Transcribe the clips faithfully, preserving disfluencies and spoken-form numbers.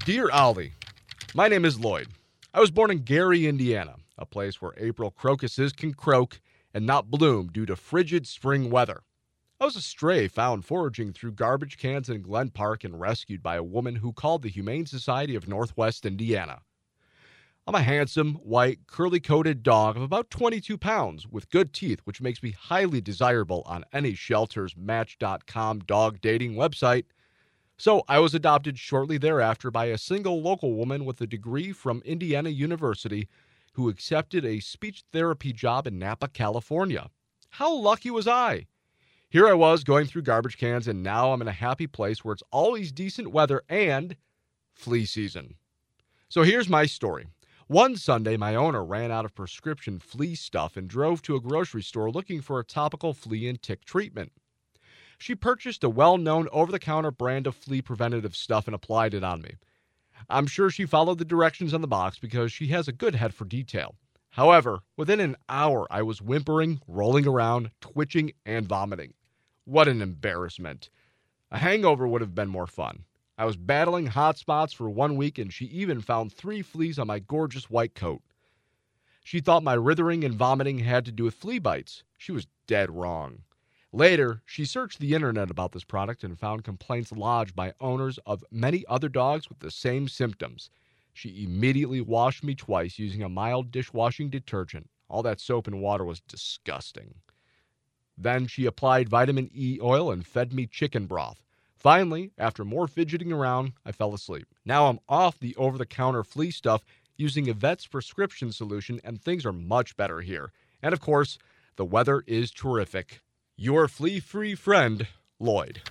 Dear Ollie, my name is Lloyd. I was born in Gary, Indiana, a place where April crocuses can croak and not bloom due to frigid spring weather. I was a stray found foraging through garbage cans in Glen Park and rescued by a woman who called the Humane Society of Northwest Indiana. I'm a handsome, white, curly-coated dog of about twenty-two pounds with good teeth, which makes me highly desirable on any shelter's Match dot com dog dating website. So I was adopted shortly thereafter by a single local woman with a degree from Indiana University who accepted a speech therapy job in Napa, California. How lucky was I? Here I was going through garbage cans, and now I'm in a happy place where it's always decent weather and flea season. So here's my story. One Sunday, my owner ran out of prescription flea stuff and drove to a grocery store looking for a topical flea and tick treatment. She purchased a well-known over-the-counter brand of flea preventative stuff and applied it on me. I'm sure she followed the directions on the box because she has a good head for detail. However, within an hour, I was whimpering, rolling around, twitching, and vomiting. What an embarrassment. A hangover would have been more fun. I was battling hot spots for one week, and she even found three fleas on my gorgeous white coat. She thought my writhing and vomiting had to do with flea bites. She was dead wrong. Later, she searched the internet about this product and found complaints lodged by owners of many other dogs with the same symptoms. She immediately washed me twice using a mild dishwashing detergent. All that soap and water was disgusting. Then she applied vitamin E oil and fed me chicken broth. Finally, after more fidgeting around, I fell asleep. Now I'm off the over-the-counter flea stuff using a vet's prescription solution, and things are much better here. And of course, the weather is terrific. Your flea-free friend, Lloyd.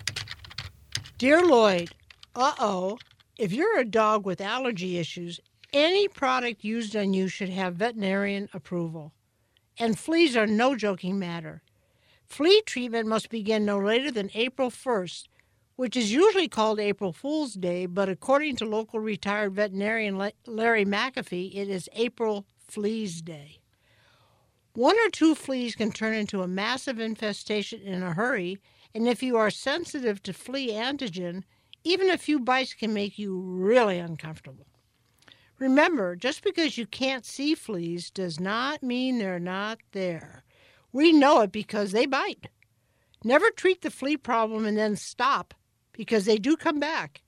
Dear Lloyd, uh-oh, if you're a dog with allergy issues, any product used on you should have veterinarian approval. And fleas are no joking matter. Flea treatment must begin no later than April first, which is usually called April Fool's Day, but according to local retired veterinarian Larry McAfee, it is April Fleas Day. One or two fleas can turn into a massive infestation in a hurry, and if you are sensitive to flea antigen, even a few bites can make you really uncomfortable. Remember, just because you can't see fleas does not mean they're not there. We know it because they bite. Never treat the flea problem and then stop, because they do come back.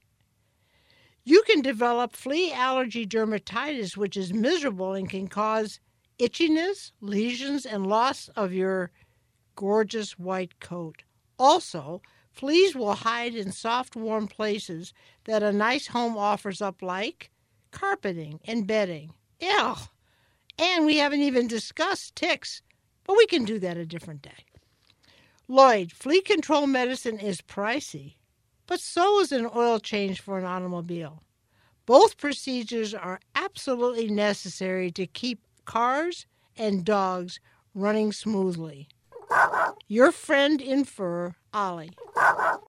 You can develop flea allergy dermatitis, which is miserable and can cause itchiness, lesions, and loss of your gorgeous white coat. Also, fleas will hide in soft, warm places that a nice home offers up, like carpeting and bedding. Ew! And we haven't even discussed ticks, but we can do that a different day. Lloyd, flea control medicine is pricey, but so is an oil change for an automobile. Both procedures are absolutely necessary to keep cars and dogs running smoothly. Your friend in fur, Ollie.